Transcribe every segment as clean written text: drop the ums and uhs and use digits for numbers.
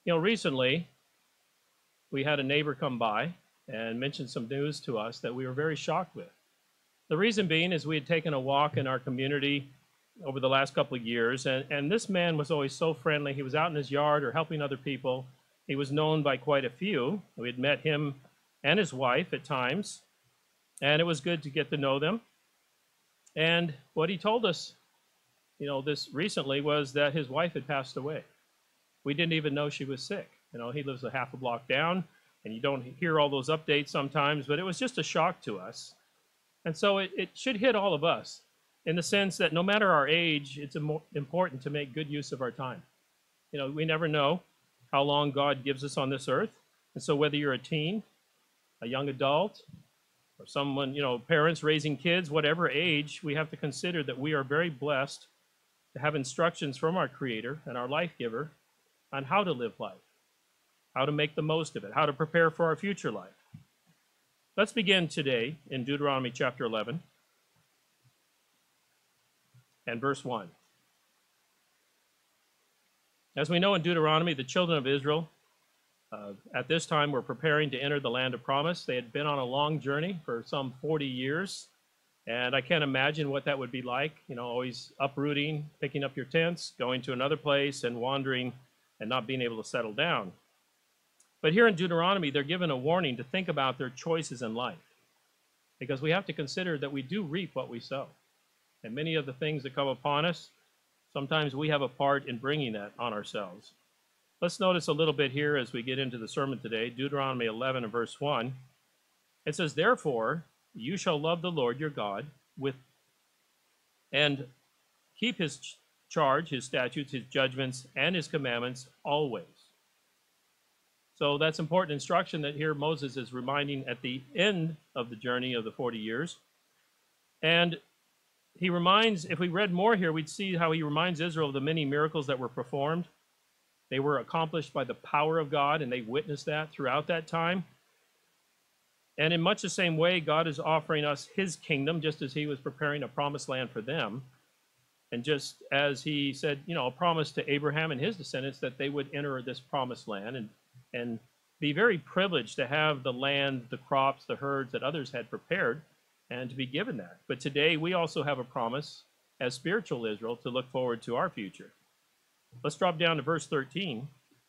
Recently we had a neighbor come by and mention some news to us that we were very shocked with. The reason being is we had taken a walk in our community over the last couple of years, and this man was always so friendly. He was out in his yard or helping other people. He was known by quite a few. We had met him and his wife at times, and it was good to get to know them. And what he told us, this recently was that his wife had passed away. We didn't even know she was sick. He lives a half a block down, and you don't hear all those updates sometimes, but it was just a shock to us. And so it should hit all of us in the sense that no matter our age, it's important to make good use of our time. We never know how long God gives us on this earth. And so whether you're a teen, a young adult, or someone, parents raising kids, whatever age, we have to consider that we are very blessed to have instructions from our Creator and our life giver on how to live life, how to make the most of it, how to prepare for our future life. Let's begin today in Deuteronomy chapter 11 and verse 1. As we know in Deuteronomy, the children of Israel at this time were preparing to enter the land of promise. They had been on a long journey for some 40 years, and I can't imagine what that would be like, always uprooting, picking up your tents, going to another place, and wandering and not being able to settle down. But here in Deuteronomy, they're given a warning to think about their choices in life, because we have to consider that we do reap what we sow. And many of the things that come upon us, sometimes we have a part in bringing that on ourselves. Let's notice a little bit here as we get into the sermon today, Deuteronomy 11 and verse 1. It says, "Therefore you shall love the Lord your God and keep his charge, his statutes, his judgments, and his commandments always." So that's important instruction that here Moses is reminding at the end of the journey of the 40 years. And he reminds, if we read more here, we'd see how he reminds Israel of the many miracles that were performed. They were accomplished by the power of God, and they witnessed that throughout that time. And in much the same way, God is offering us his kingdom, just as he was preparing a promised land for them. And just as he said, a promise to Abraham and his descendants that they would enter this promised land and be very privileged to have the land, the crops, the herds that others had prepared, and to be given that. But today we also have a promise as spiritual Israel to look forward to our future. Let's drop down to verse 13,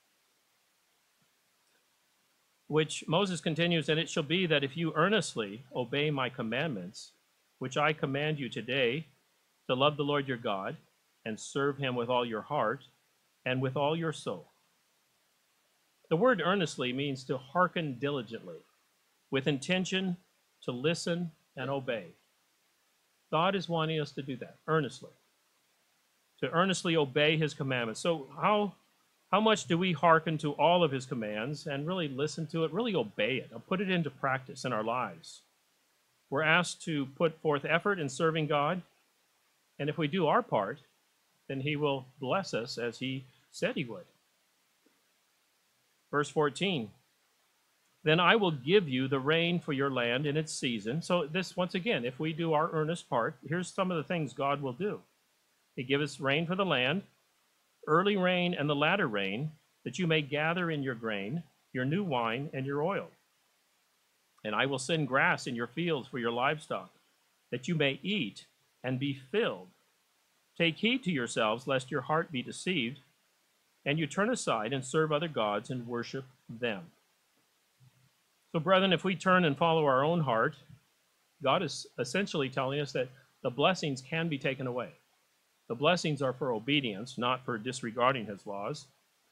which Moses continues, "And it shall be that if you earnestly obey my commandments, which I command you today, to love the Lord your God and serve him with all your heart and with all your soul." The word earnestly means to hearken diligently, with intention to listen and obey. God is wanting us to do that earnestly, to earnestly obey his commandments. So how much do we hearken to all of his commands and really listen to it, really obey it, and put it into practice in our lives? We're asked to put forth effort in serving God, and if we do our part, then he will bless us as he said he would. Verse 14, "Then I will give you the rain for your land in its season." So this, once again, if we do our earnest part, here's some of the things God will do. He gives us rain for the land, early rain and the latter rain, that you may gather in your grain, your new wine, and your oil. "And I will send grass in your fields for your livestock, that you may eat and be filled. Take heed to yourselves, lest your heart be deceived, and you turn aside and serve other gods and worship them." So, brethren, if we turn and follow our own heart, God is essentially telling us that the blessings can be taken away. The blessings are for obedience, not for disregarding his laws.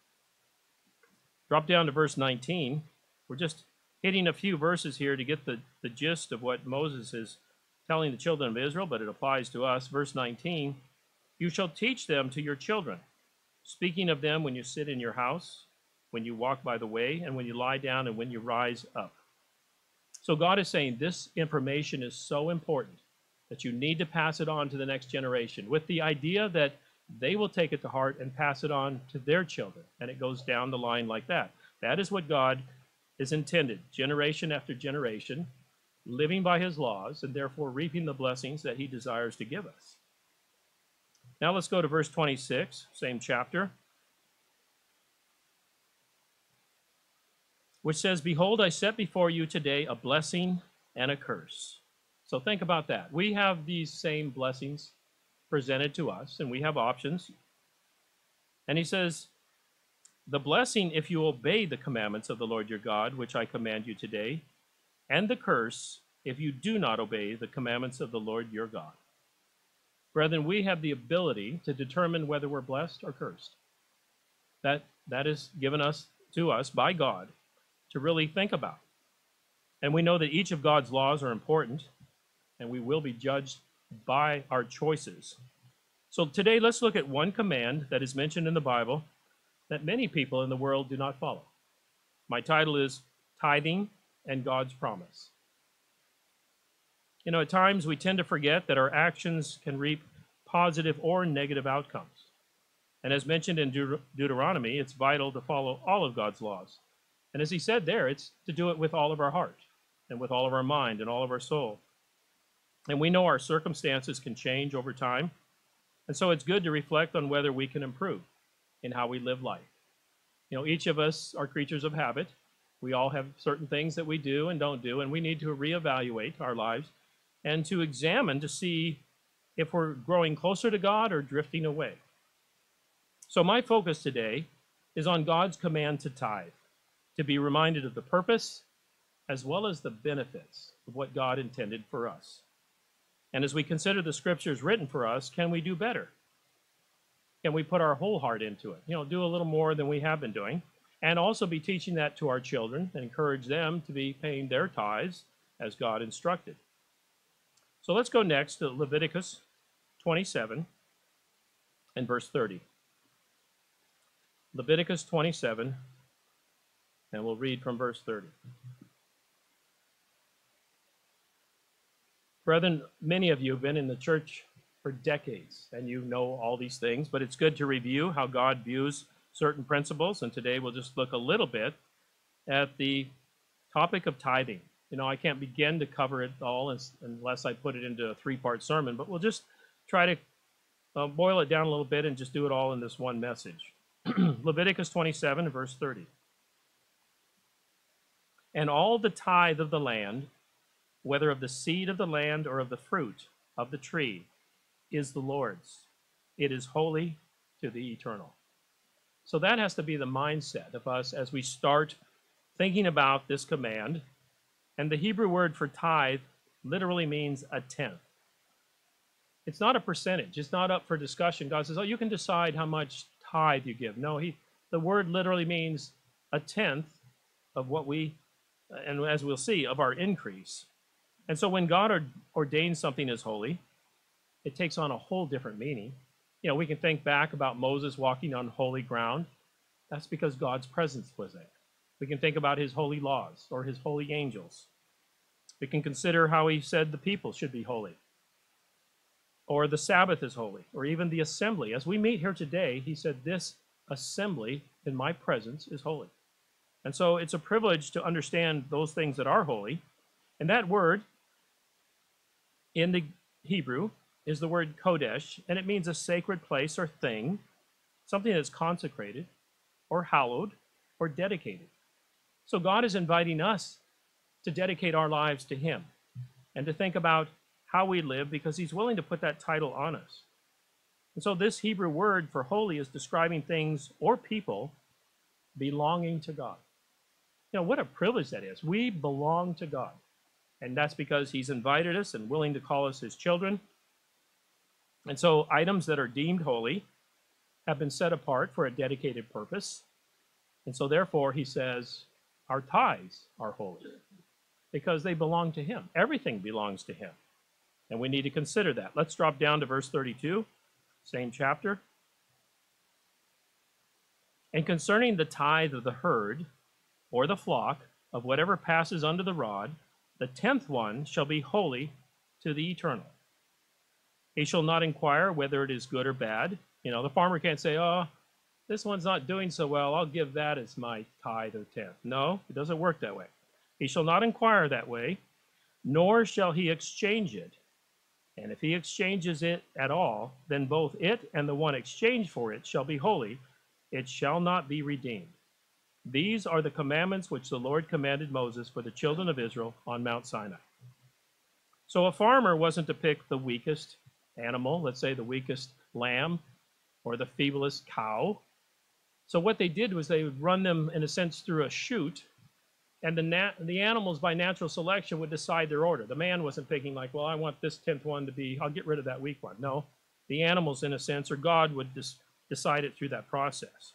Drop down to verse 19. We're just hitting a few verses here to get the gist of what Moses is telling the children of Israel, but it applies to us. Verse 19, "You shall teach them to your children, speaking of them when you sit in your house, when you walk by the way, and when you lie down, and when you rise up." So God is saying this information is so important that you need to pass it on to the next generation, with the idea that they will take it to heart and pass it on to their children. And it goes down the line like that. That is what God is intended, generation after generation, living by his laws, and therefore reaping the blessings that he desires to give us. Now let's go to verse 26, same chapter. which says, "Behold, I set before you today a blessing and a curse." So think about that. We have these same blessings presented to us, and we have options. And he says, "The blessing if you obey the commandments of the Lord your God, which I command you today, and the curse if you do not obey the commandments of the Lord your God." Brethren, we have the ability to determine whether we're blessed or cursed. That is given us to us by God to really think about. And we know that each of God's laws are important, and we will be judged by our choices. So today, let's look at one command that is mentioned in the Bible that many people in the world do not follow. My title is Tithing and God's Promise. At times we tend to forget that our actions can reap positive or negative outcomes. And as mentioned in Deuteronomy, it's vital to follow all of God's laws. And as he said there, it's to do it with all of our heart and with all of our mind and all of our soul. And we know our circumstances can change over time. And so it's good to reflect on whether we can improve in how we live life. Each of us are creatures of habit. We all have certain things that we do and don't do, and we need to reevaluate our lives and to examine to see if we're growing closer to God or drifting away. So my focus today is on God's command to tithe, to be reminded of the purpose as well as the benefits of what God intended for us. And as we consider the scriptures written for us, can we do better? Can we put our whole heart into it? Do a little more than we have been doing, and also be teaching that to our children and encourage them to be paying their tithes as God instructed. So let's go next to Leviticus 27 and verse 30. Leviticus 27, and we'll read from verse 30. Brethren, many of you have been in the church for decades, and you know all these things, but it's good to review how God views certain principles, and today we'll just look a little bit at the topic of tithing. I can't begin to cover it all unless I put it into a three-part sermon, but we'll just try to boil it down a little bit and just do it all in this one message. Leviticus 27, verse 30. "And all the tithe of the land, whether of the seed of the land or of the fruit of the tree, is the Lord's. It is holy to the eternal." So that has to be the mindset of us as we start thinking about this command. And the Hebrew word for tithe literally means a tenth. It's not a percentage. It's not up for discussion. God says, "Oh, you can decide how much tithe you give." No, the word literally means a tenth of what we, and as we'll see, of our increase. And so when God ordains something as holy, it takes on a whole different meaning. We can think back about Moses walking on holy ground. That's because God's presence was there. We can think about his holy laws or his holy angels. We can consider how he said the people should be holy, or the Sabbath is holy, or even the assembly. As we meet here today, he said, "This assembly in my presence is holy." And so it's a privilege to understand those things that are holy. And that word in the Hebrew is the word kodesh, and it means a sacred place or thing, something that's consecrated or hallowed or dedicated. So God is inviting us to dedicate our lives to him and to think about how we live, because he's willing to put that title on us. And so this Hebrew word for holy is describing things or people belonging to God. What a privilege that is. We belong to God. And that's because he's invited us and willing to call us his children. And so items that are deemed holy have been set apart for a dedicated purpose. And so therefore, he says, our tithes are holy because they belong to him. Everything belongs to him. And we need to consider that. Let's drop down to verse 32, same chapter. "And concerning the tithe of the herd or the flock of whatever passes under the rod, the 10th one shall be holy to the eternal. He shall not inquire whether it is good or bad." The farmer can't say, "Oh, this one's not doing so well, I'll give that as my tithe or tenth." No, it doesn't work that way. He shall not inquire that way, nor shall he exchange it. And if he exchanges it at all, then both it and the one exchanged for it shall be holy. It shall not be redeemed. These are the commandments which the Lord commanded Moses for the children of Israel on Mount Sinai. So a farmer wasn't to pick the weakest animal, let's say the weakest lamb or the feeblest cow. So what they did was they would run them, in a sense, through a chute, and the animals by natural selection would decide their order. The man wasn't thinking like, well, I want this 10th one to be, I'll get rid of that weak one. No, the animals, in a sense, or God would decide it through that process.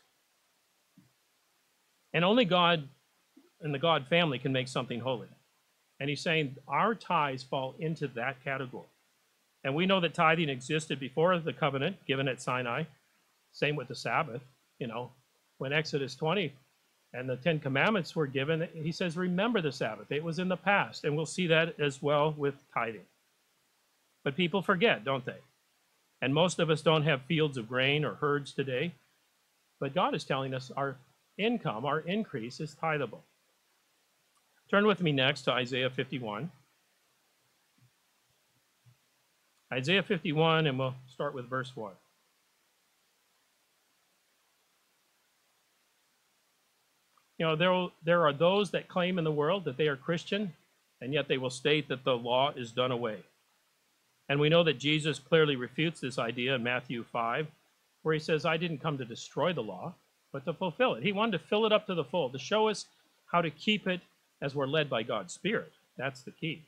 And only God and the God family can make something holy. And he's saying our tithes fall into that category. And we know that tithing existed before the covenant given at Sinai. Same with the Sabbath. When Exodus 20 and the 10 Commandments were given, he says, remember the Sabbath. It was in the past. And we'll see that as well with tithing. But people forget, don't they? And most of us don't have fields of grain or herds today. But God is telling us our income, our increase is tithable. Turn with me next to Isaiah 51. Isaiah 51, and we'll start with verse 1. There are those that claim in the world that they are Christian, and yet they will state that the law is done away. And we know that Jesus clearly refutes this idea in Matthew 5, where he says, I didn't come to destroy the law, but to fulfill it. He wanted to fill it up to the full, to show us how to keep it as we're led by God's Spirit. That's the key.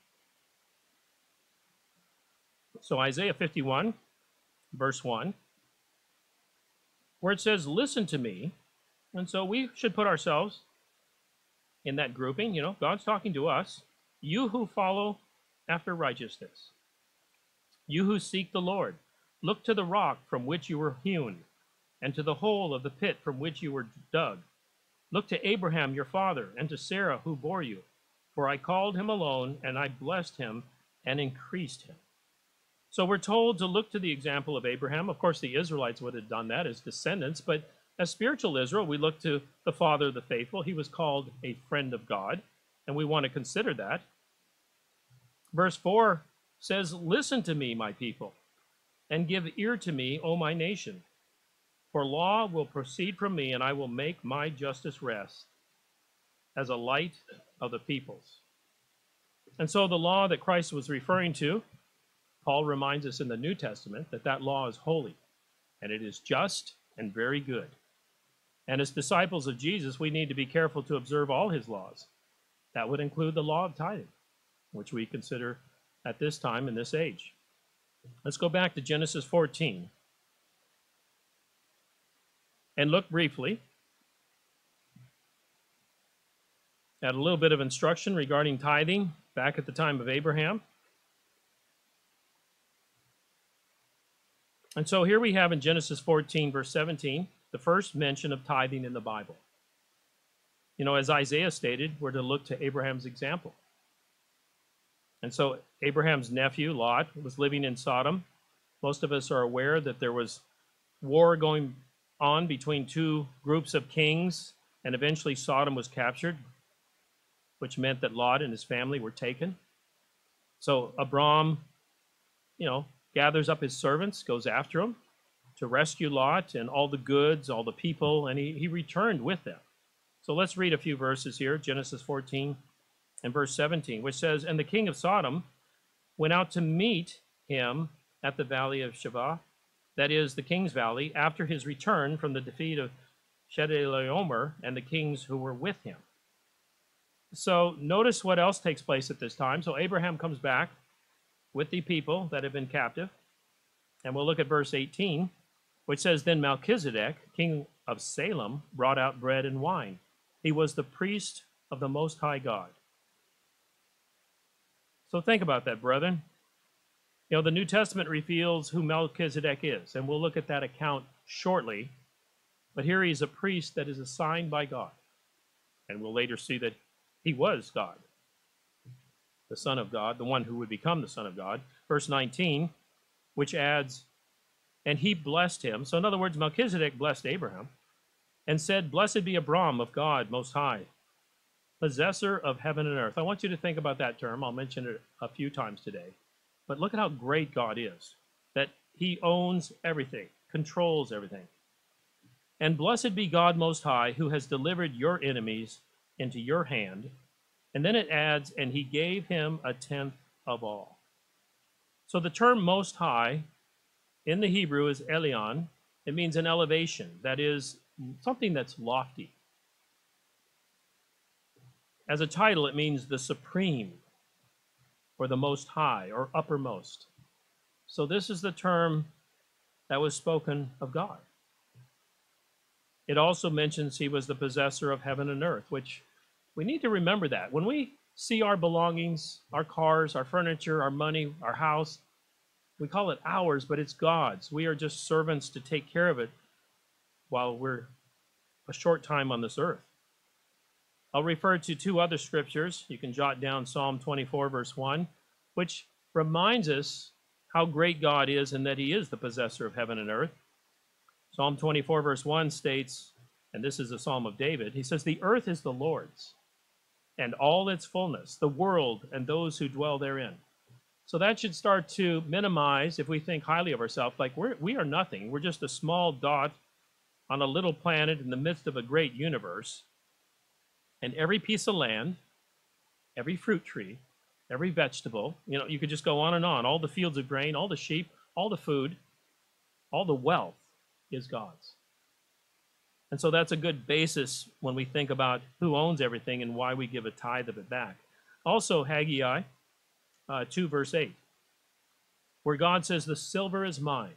So Isaiah 51, verse 1, where it says, listen to me. And so we should put ourselves in that grouping. God's talking to us. You who follow after righteousness. You who seek the Lord. Look to the rock from which you were hewn, and to the hole of the pit from which you were dug. Look to Abraham your father, and to Sarah who bore you. For I called him alone, and I blessed him, and increased him. So we're told to look to the example of Abraham. Of course, the Israelites would have done that as descendants, but as spiritual Israel, we look to the father of the faithful. He was called a friend of God, and we want to consider that. Verse 4 says, listen to me, my people, and give ear to me, O my nation. For law will proceed from me, and I will make my justice rest as a light of the peoples. And so the law that Christ was referring to, Paul reminds us in the New Testament that law is holy, and it is just and very good. And as disciples of Jesus, we need to be careful to observe all his laws. That would include the law of tithing, which we consider at this time in this age. Let's go back to Genesis 14 and look briefly at a little bit of instruction regarding tithing back at the time of Abraham. And so here we have in Genesis 14, verse 17, the first mention of tithing in the Bible. As Isaiah stated, we're to look to Abraham's example. And so Abraham's nephew, Lot, was living in Sodom. Most of us are aware that there was war going on between two groups of kings, and eventually Sodom was captured, which meant that Lot and his family were taken. So Abram, gathers up his servants, goes after them to rescue Lot and all the goods, all the people, and he returned with them. So let's read a few verses here, Genesis 14 and verse 17, which says, and the king of Sodom went out to meet him at the valley of Shavah, that is, the king's valley, after his return from the defeat of Chedorlaomer and the kings who were with him. So notice what else takes place at this time. So Abraham comes back with the people that have been captive. And we'll look at verse 18, which says, then Melchizedek, king of Salem, brought out bread and wine. He was the priest of the Most High God. So think about that, brethren. The New Testament reveals who Melchizedek is, and we'll look at that account shortly. But here he's a priest that is assigned by God. And we'll later see that he was God, the Son of God, the one who would become the Son of God. Verse 19, which adds, and he blessed him. So in other words, Melchizedek blessed Abraham and said, blessed be Abram of God Most High, possessor of heaven and earth. I want you to think about that term. I'll mention it a few times today. But look at how great God is, that he owns everything, controls everything. And blessed be God Most High, who has delivered your enemies into your hand. And then it adds, and he gave him a tenth of all. So the term Most High in the Hebrew is Elyon. It means an elevation, that is, something that's lofty. As a title, it means the supreme, or the most high, or uppermost. So this is the term that was spoken of God. It also mentions he was the possessor of heaven and earth, which we need to remember that. When we see our belongings, our cars, our furniture, our money, our house, we call it ours, but it's God's. We are just servants to take care of it while we're a short time on this earth. I'll refer to two other scriptures. You can jot down Psalm 24, verse 1, which reminds us how great God is and that he is the possessor of heaven and earth. Psalm 24, verse 1 states, and this is a psalm of David, he says, "The earth is the Lord's, and all its fullness, the world and those who dwell therein." So that should start to minimize, if we think highly of ourselves, like we are nothing. We're just a small dot on a little planet in the midst of a great universe. And every piece of land, every fruit tree, every vegetable, you could just go on and on. All the fields of grain, all the sheep, all the food, all the wealth is God's. And so that's a good basis when we think about who owns everything and why we give a tithe of it back. Also, Haggai 2, verse 8, where God says, "The silver is mine,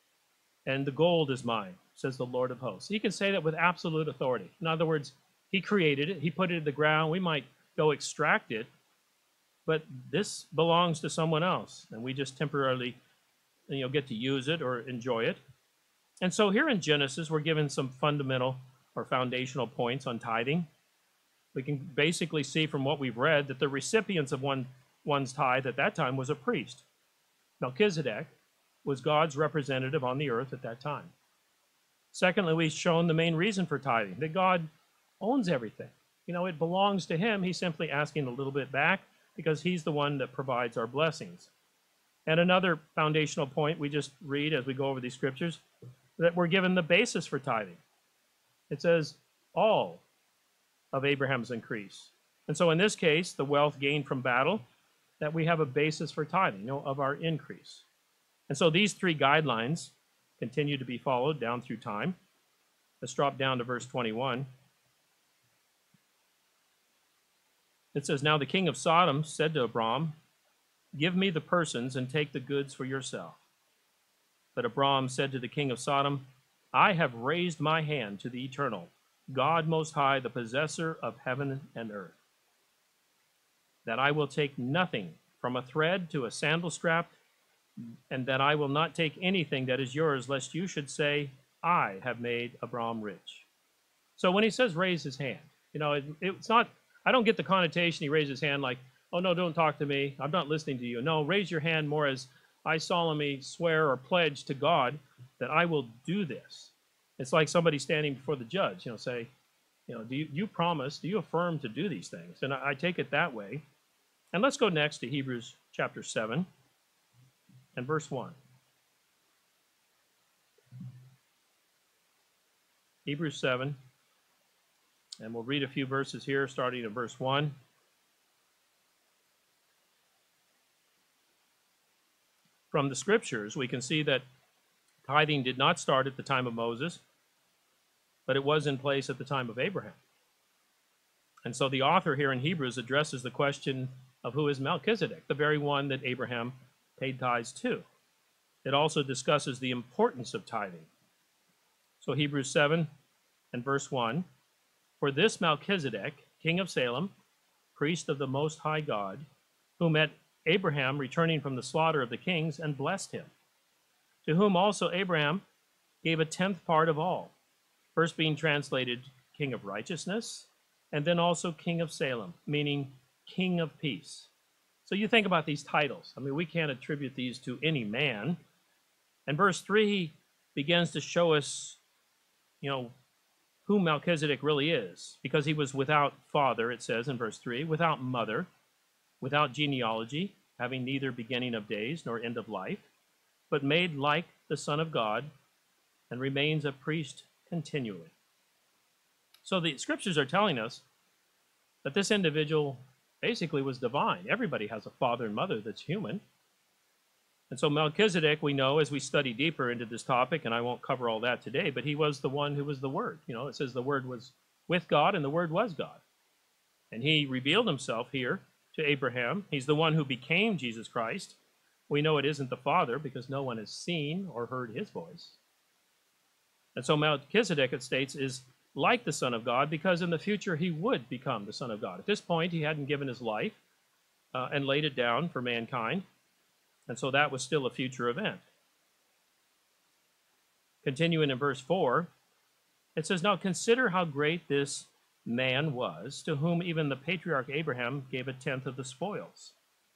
and the gold is mine, says the Lord of hosts." He can say that with absolute authority. In other words, he created it. He put it in the ground. We might go extract it, but this belongs to someone else, and we just temporarily, get to use it or enjoy it. And so here in Genesis, we're given some fundamental or foundational points on tithing. We can basically see from what we've read that the recipients of one's tithe at that time was a priest. Melchizedek was God's representative on the earth at that time. Secondly, we've shown the main reason for tithing, that God owns everything. It belongs to him. He's simply asking a little bit back because he's the one that provides our blessings. And another foundational point we just read as we go over these scriptures, that we're given the basis for tithing. It says, all of Abraham's increase. And so in this case, the wealth gained from battle, that we have a basis for tithing, of our increase. And so these three guidelines continue to be followed down through time. Let's drop down to verse 21. It says, "Now the king of Sodom said to Abram, 'Give me the persons and take the goods for yourself.' But Abram said to the king of Sodom, 'I have raised my hand to the Eternal, God Most High, the possessor of heaven and earth, that I will take nothing from a thread to a sandal strap, and that I will not take anything that is yours, lest you should say, I have made Abram rich.'" So when he says raise his hand, it's not, I don't get the connotation he raised his hand like, "Oh no, don't talk to me, I'm not listening to you." No, raise your hand more as, "I solemnly swear or pledge to God that I will do this." It's like somebody standing before the judge, say, do you promise, do you affirm to do these things? And I take it that way. And let's go next to Hebrews chapter 7 and verse 1. Hebrews 7, and we'll read a few verses here, starting in verse 1. From the scriptures, we can see that tithing did not start at the time of Moses, but it was in place at the time of Abraham. And so the author here in Hebrews addresses the question of who is Melchizedek, the very one that Abraham paid tithes to. It also discusses the importance of tithing. So Hebrews 7 and verse 1, "For this Melchizedek, king of Salem, priest of the Most High God, who met Abraham returning from the slaughter of the kings and blessed him, to whom also Abraham gave a tenth part of all," first being translated king of righteousness, and then also king of Salem, meaning king of peace. So you think about these titles. We can't attribute these to any man. And verse 3 begins to show us, who Melchizedek really is, because he was without father, it says in verse 3, without mother, without genealogy, having neither beginning of days nor end of life, but made like the Son of God, and remains a priest continually. So the scriptures are telling us that this individual basically was divine. Everybody has a father and mother that's human. And so Melchizedek, we know as we study deeper into this topic, and I won't cover all that today, but he was the one who was the Word. You know, it says the Word was with God and the Word was God. And he revealed himself here to Abraham. He's the one who became Jesus Christ. We know it isn't the Father because no one has seen or heard his voice. And so Melchizedek, it states, is like the Son of God because in the future he would become the Son of God. At this point, he hadn't given his life and laid it down for mankind. And so that was still a future event. Continuing in verse 4, it says, "Now consider how great this man was, to whom even the patriarch Abraham gave a tenth of the spoils."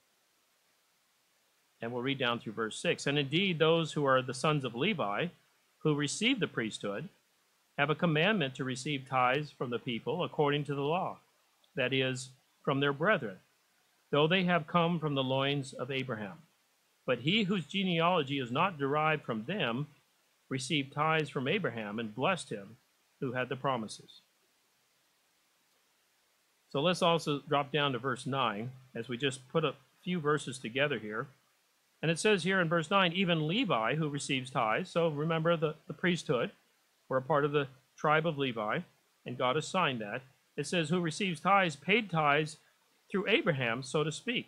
And we'll read down through verse 6. "And indeed, those who are the sons of Levi, who receive the priesthood, have a commandment to receive tithes from the people according to the law, that is, from their brethren, though they have come from the loins of Abraham. But he whose genealogy is not derived from them received tithes from Abraham and blessed him who had the promises." So let's also drop down to verse 9 as we just put a few verses together here. And it says here in verse 9, "Even Levi, who receives tithes," so remember the priesthood, we're a part of the tribe of Levi, and God assigned that. It says, "Who receives tithes, paid tithes through Abraham, so to speak.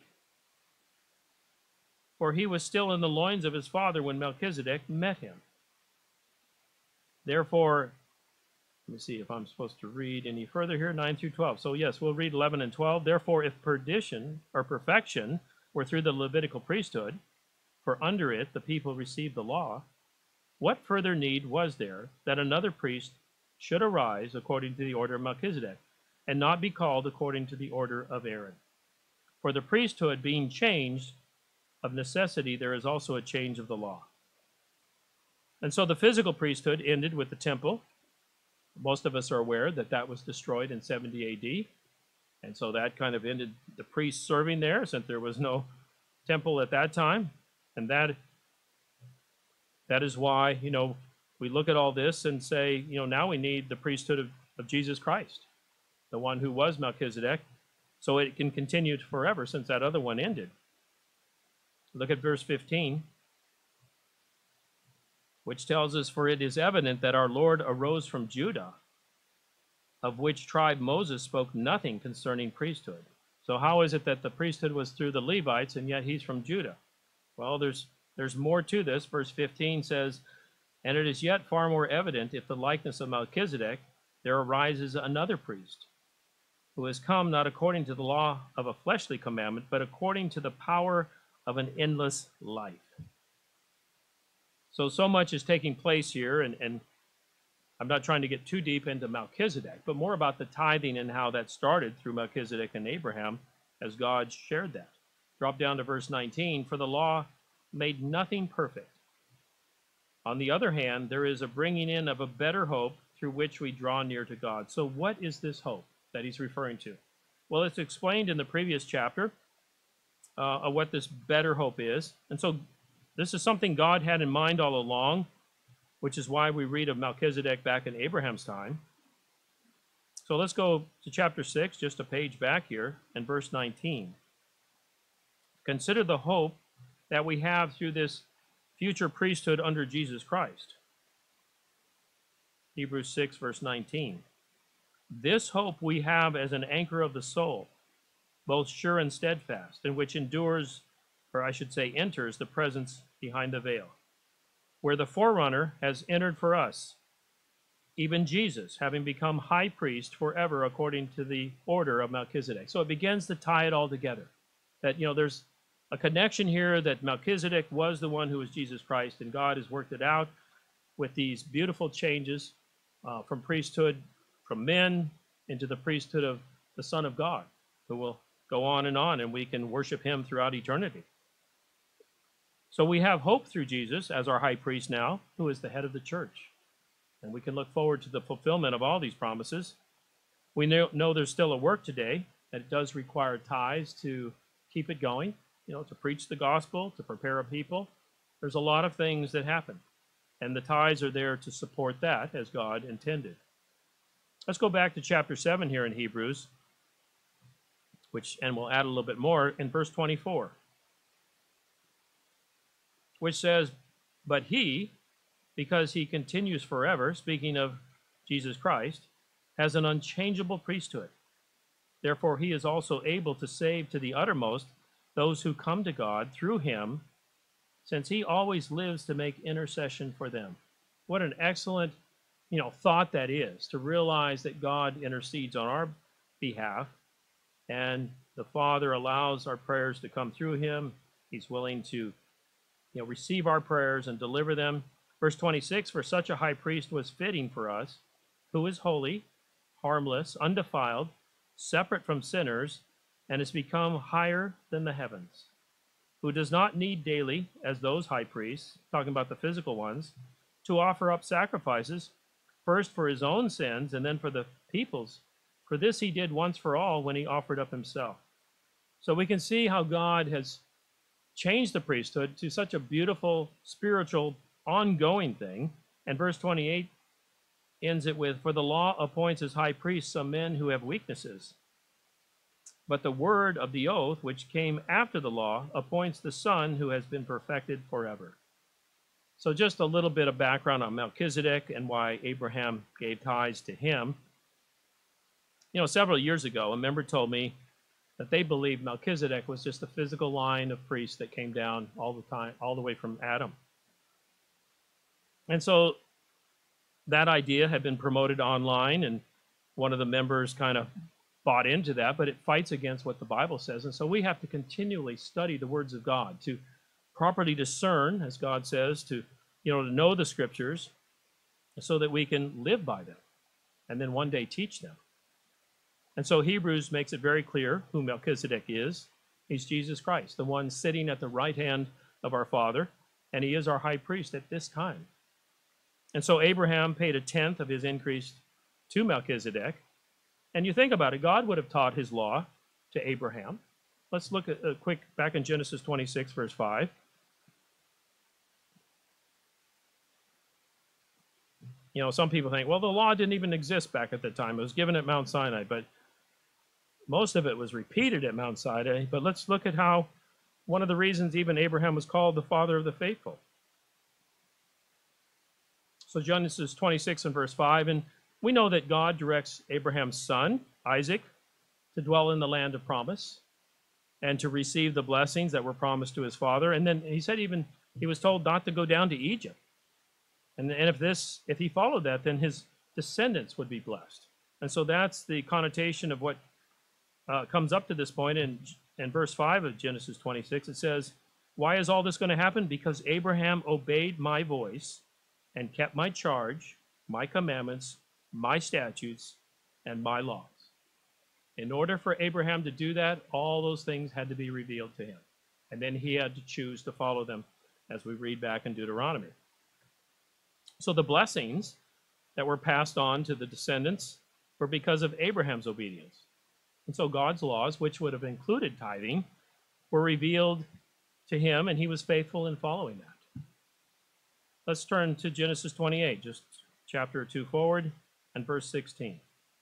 For he was still in the loins of his father when Melchizedek met him. Therefore," let me see if I'm supposed to read any further here, 9 through 12. So yes, we'll read 11 and 12. "Therefore, if perdition or perfection were through the Levitical priesthood, for under it the people received the law, what further need was there that another priest should arise according to the order of Melchizedek, and not be called according to the order of Aaron? For the priesthood being changed, of necessity there is also a change of the law." And so the physical priesthood ended with the temple. Most of us are aware that that was destroyed in 70 AD. And so that kind of ended the priests serving there, since there was no temple at that time. And that is why, we look at all this and say, now we need the priesthood of Jesus Christ, the one who was Melchizedek, so it can continue forever since that other one ended. Look at verse 15, which tells us, "For it is evident that our Lord arose from Judah, of which tribe Moses spoke nothing concerning priesthood." So how is it that the priesthood was through the Levites, and yet he's from Judah? Well, there's more to this. Verse 15 says, "And it is yet far more evident, if the likeness of Melchizedek, there arises another priest, who has come not according to the law of a fleshly commandment, but according to the power of an endless life." So much is taking place here, and I'm not trying to get too deep into Melchizedek, but more about the tithing and how that started through Melchizedek and Abraham as God shared that. Drop down to verse 19, "For the law made nothing perfect. On the other hand, there is a bringing in of a better hope through which we draw near to God." So what is this hope that he's referring to? Well, it's explained in the previous chapter of what this better hope is. And so this is something God had in mind all along, which is why we read of Melchizedek back in Abraham's time. So let's go to chapter 6, just a page back here, and verse 19. "Consider the hope that we have through this future priesthood under Jesus Christ." Hebrews 6, verse 19. "This hope we have as an anchor of the soul, both sure and steadfast, and which endures, or I should say enters, the presence behind the veil, where the forerunner has entered for us, even Jesus, having become high priest forever according to the order of Melchizedek." So it begins to tie it all together. That, there's a connection here that Melchizedek was the one who was Jesus Christ, and God has worked it out with these beautiful changes from priesthood from men into the priesthood of the Son of God, who will go on, and we can worship him throughout eternity. So we have hope through Jesus as our high priest now, who is the head of the church. And we can look forward to the fulfillment of all these promises. We know there's still a work today, that it does require tithes to keep it going, to preach the gospel, to prepare a people. There's a lot of things that happen. And the tithes are there to support that as God intended. Let's go back to chapter 7 here in Hebrews, and we'll add a little bit more in verse 24, which says, "But he, because he continues forever," speaking of Jesus Christ, "has an unchangeable priesthood. Therefore he is also able to save to the uttermost those who come to God through him, since he always lives to make intercession for them." What an excellent, thought that is, to realize that God intercedes on our behalf, and the Father allows our prayers to come through him. He's willing to, receive our prayers and deliver them. Verse 26, "For such a high priest was fitting for us, who is holy, harmless, undefiled, separate from sinners, and has become higher than the heavens, who does not need daily, as those high priests," talking about the physical ones, "to offer up sacrifices, first for his own sins and then for the people's. For this he did once for all when he offered up himself." So we can see how God has changed the priesthood to such a beautiful, spiritual, ongoing thing. And verse 28 ends it with, "For the law appoints as high priests some men who have weaknesses. But the word of the oath, which came after the law, appoints the Son who has been perfected forever." So just a little bit of background on Melchizedek and why Abraham gave tithes to him. Several years ago, a member told me that they believed Melchizedek was just a physical line of priests that came down all the way from Adam. And so that idea had been promoted online, and one of the members kind of bought into that, but it fights against what the Bible says. And so we have to continually study the words of God to properly discern, as God says, to know the scriptures so that we can live by them and then one day teach them. And so Hebrews makes it very clear who Melchizedek is. He's Jesus Christ, the one sitting at the right hand of our Father, and he is our high priest at this time. And so Abraham paid a tenth of his increase to Melchizedek. And you think about it, God would have taught his law to Abraham. Let's look at back in Genesis 26, verse 5. Some people think, well, the law didn't even exist back at the time. It was given at Mount Sinai, but most of it was repeated at Mount Sinai. But let's look at how one of the reasons even Abraham was called the father of the faithful. So Genesis 26 and verse 5, "And we know that God directs Abraham's son, Isaac, to dwell in the land of promise and to receive the blessings that were promised to his father." And then he said even he was told not to go down to Egypt. And if he followed that, then his descendants would be blessed. And so that's the connotation of what comes up to this point in verse 5 of Genesis 26. It says, "Why is all this going to happen? Because Abraham obeyed my voice and kept my charge, my commandments, my statutes, and my laws." In order for Abraham to do that, all those things had to be revealed to him. And then he had to choose to follow them, as we read back in Deuteronomy. So the blessings that were passed on to the descendants were because of Abraham's obedience. And so God's laws, which would have included tithing, were revealed to him, and he was faithful in following that. Let's turn to Genesis 28, just chapter 2 forward, and verse 16.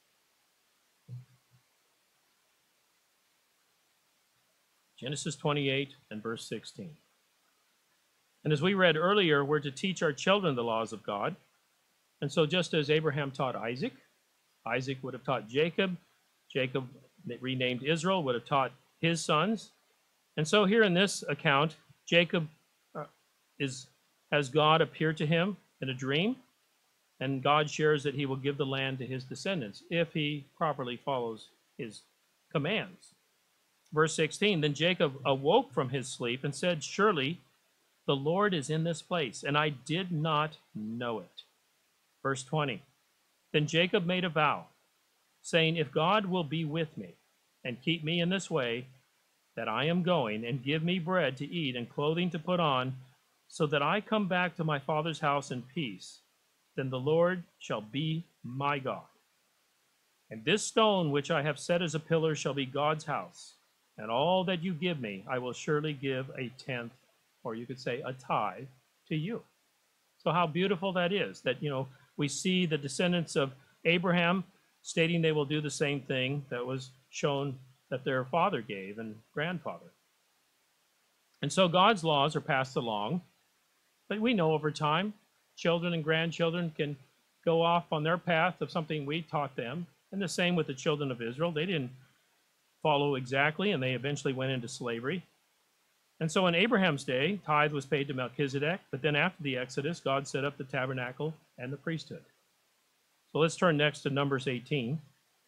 Genesis 28 and verse 16. "And as we read earlier, we're to teach our children the laws of God. And so just as Abraham taught Isaac, Isaac would have taught Jacob, Jacob, renamed Israel, would have taught his sons. And so here in this account, Jacob has God appear to him in a dream, and God shares that he will give the land to his descendants if he properly follows his commands. Verse 16, "Then Jacob awoke from his sleep and said, 'Surely the Lord is in this place, and I did not know it.'" Verse 20, "Then Jacob made a vow, saying, 'If God will be with me and keep me in this way that I am going, and give me bread to eat and clothing to put on, so that I come back to my father's house in peace, then the Lord shall be my God. And this stone which I have set as a pillar shall be God's house, and all that you give me I will surely give a tenth,'" or you could say a tithe, "to you." So how beautiful that is, that, we see the descendants of Abraham stating they will do the same thing that was shown that their father gave and grandfather. And so God's laws are passed along, but we know over time, children and grandchildren can go off on their path of something we taught them. And the same with the children of Israel. They didn't follow exactly, and they eventually went into slavery. And so in Abraham's day, tithe was paid to Melchizedek, but then after the Exodus, God set up the tabernacle and the priesthood. So let's turn next to Numbers 18.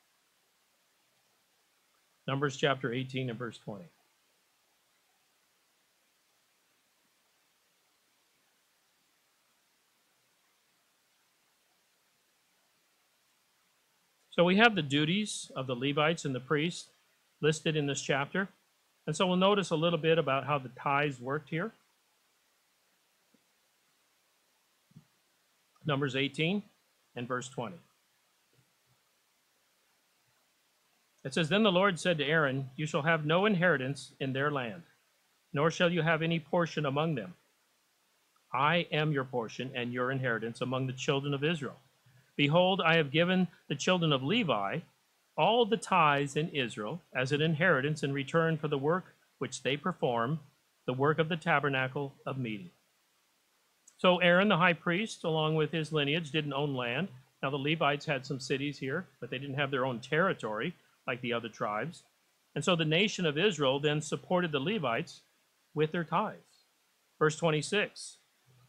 Numbers chapter 18 and verse 20. So we have the duties of the Levites and the priests listed in this chapter. And so we'll notice a little bit about how the tithes worked here. Numbers 18 and verse 20. It says, "Then the Lord said to Aaron, you shall have no inheritance in their land, nor shall you have any portion among them. I am your portion and your inheritance among the children of Israel. Behold, I have given the children of Levi all the tithes in Israel as an inheritance in return for the work which they perform, the work of the tabernacle of meeting." So Aaron, the high priest, along with his lineage, didn't own land. Now the Levites had some cities here, but they didn't have their own territory like the other tribes. And so the nation of Israel then supported the Levites with their tithes. Verse 26.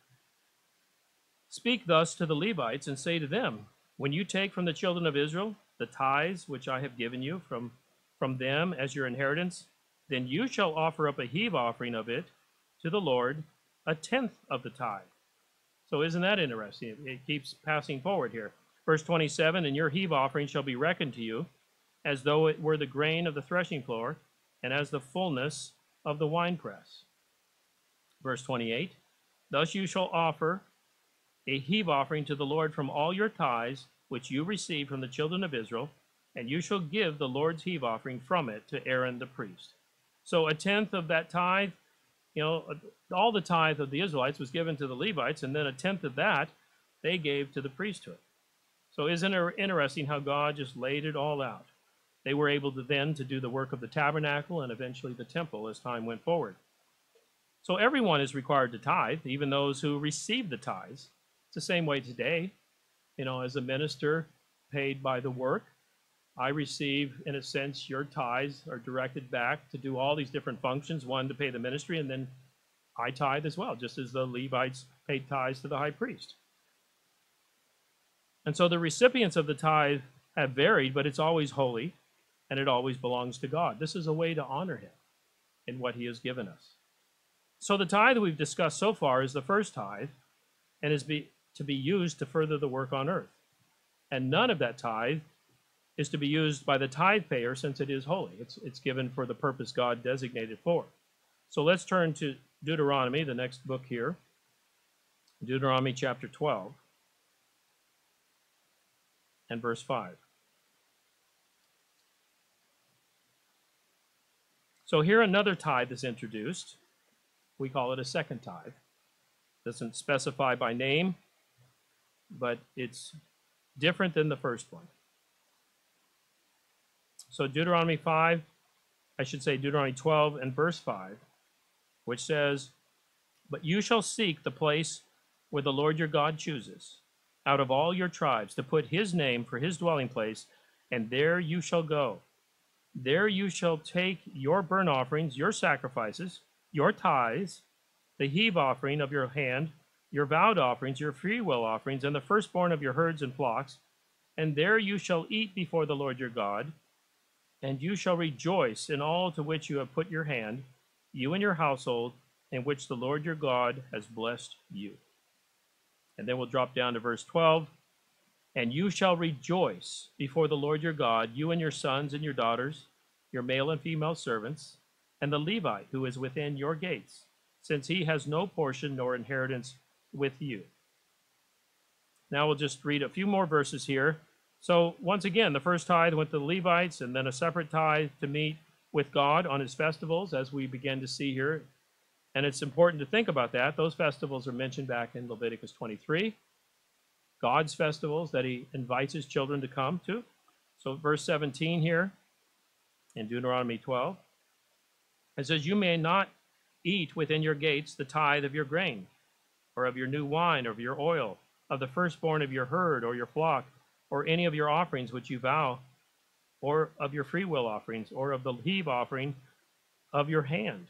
"Speak thus to the Levites and say to them, when you take from the children of Israel the tithes which I have given you from them as your inheritance, then you shall offer up a heave offering of it to the Lord, a tenth of the tithe." So isn't that interesting? It keeps passing forward here. Verse 27, "And your heave offering shall be reckoned to you as though it were the grain of the threshing floor and as the fullness of the winepress." Verse 28, "Thus you shall offer a heave offering to the Lord from all your tithes which you receive from the children of Israel, and you shall give the Lord's heave offering from it to Aaron the priest." So a tenth of that tithe, all the tithe of the Israelites was given to the Levites, and then a tenth of that they gave to the priesthood. So isn't it interesting how God just laid it all out? They were able to then to do the work of the tabernacle and eventually the temple as time went forward. So everyone is required to tithe, even those who receive the tithes. It's the same way today. As a minister paid by the work, I receive, in a sense, your tithes are directed back to do all these different functions, one to pay the ministry, and then I tithe as well, just as the Levites paid tithes to the high priest. And so the recipients of the tithe have varied, but it's always holy, and it always belongs to God. This is a way to honor him in what he has given us. So the tithe we've discussed so far is the first tithe, and is to be used to further the work on earth. And none of that tithe is to be used by the tithe payer, since it is holy. It's given for the purpose God designated for. So let's turn to Deuteronomy, the next book here. Deuteronomy chapter 12 and verse 5. So here another tithe is introduced. We call it a second tithe. Doesn't specify by name, but it's different than the first one. So Deuteronomy 12 and verse 5, which says, "But you shall seek the place where the Lord your God chooses, out of all your tribes, to put his name for his dwelling place, and there you shall go. There you shall take your burnt offerings, your sacrifices, your tithes, the heave offering of your hand, your vowed offerings, your freewill offerings, and the firstborn of your herds and flocks, and there you shall eat before the Lord your God, and you shall rejoice in all to which you have put your hand, you and your household, in which the Lord your God has blessed you." And then we'll drop down to verse 12. "And you shall rejoice before the Lord your God, you and your sons and your daughters, your male and female servants, and the Levite who is within your gates, since he has no portion nor inheritance with you." Now we'll just read a few more verses here. So once again, the first tithe went to the Levites, and then a separate tithe to meet with God on his festivals, as we begin to see here And it's important to think about that. Those festivals are mentioned back in Leviticus 23, God's festivals that he invites his children to come to. So verse 17 here in Deuteronomy 12, it says, "You may not eat within your gates the tithe of your grain, or of your new wine, or of your oil, of the firstborn of your herd or your flock, or any of your offerings which you vow, or of your freewill offerings, or of the heave offering of your hand."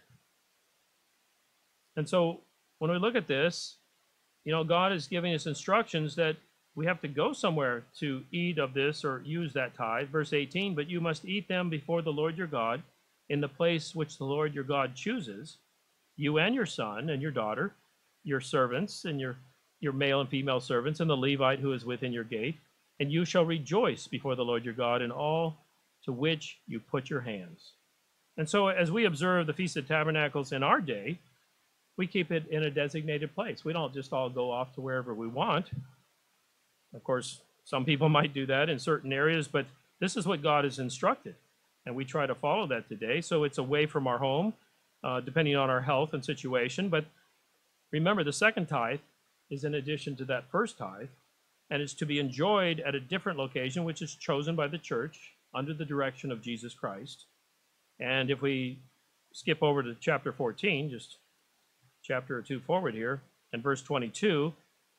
And so when we look at this, God is giving us instructions that we have to go somewhere to eat of this or use that tithe. Verse 18, "But you must eat them before the Lord your God in the place which the Lord your God chooses, you and your son and your daughter, your servants and your male and female servants, and the Levite who is within your gate. And you shall rejoice before the Lord your God in all to which you put your hands." And so as we observe the Feast of Tabernacles in our day, we keep it in a designated place. We don't just all go off to wherever we want. Of course, some people might do that in certain areas, but this is what God has instructed, and we try to follow that today. So it's away from our home, depending on our health and situation. But remember, the second tithe is in addition to that first tithe, and it's to be enjoyed at a different location, which is chosen by the church under the direction of Jesus Christ. And if we skip over to chapter 14, just chapter or two forward here, and verse 22,